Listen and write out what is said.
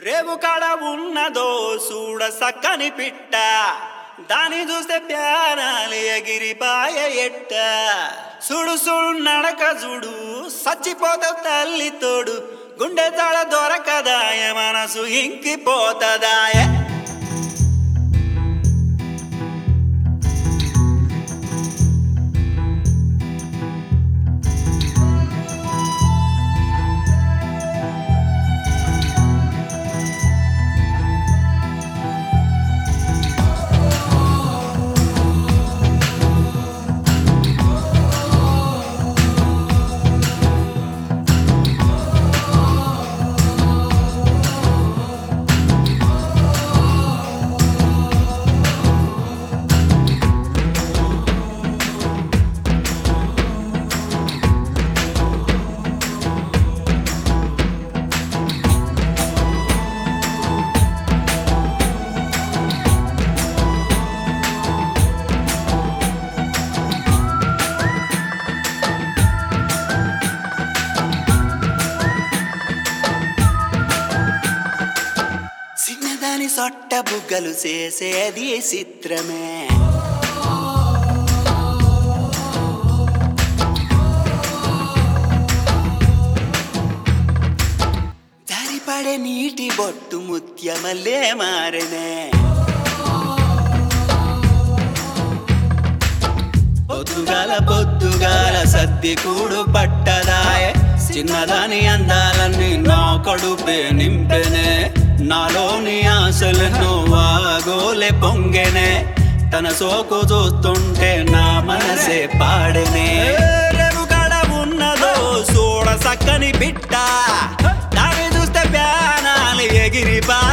రేవు కాడ ఉన్నదో చూడ సక్కని పిట్ట దాని చూస్తే ప్యానాలి ఎగిరిపాయ ఎట్ట సుడు సుడు నడక చూడు సచ్చిపోతావు తల్లి తోడు గుండె తాళ దొరకదాయ మనసు ఇంకిపోతదాయ చిన్నదాని సొట్ట బుగ్గలు చేసేది చిత్రమే జారిపడే నీటి బొట్టు ముత్యమల్లే మారనే పొద్దుగాల సద్ది కూడు పట్టదాయే చిన్నదాని అందాలన్నీ నా కడుపే నింపెనే నాలోని ఆశలను వాగోలే పొంగెనే తన సోకు చూస్తుంటే నా మనసే పాడెనే రేవుగాడ ఉన్నదో చూడ సక్కని బిట్ట దాని చూస్తే ప్యానాలు ఎగిరిపా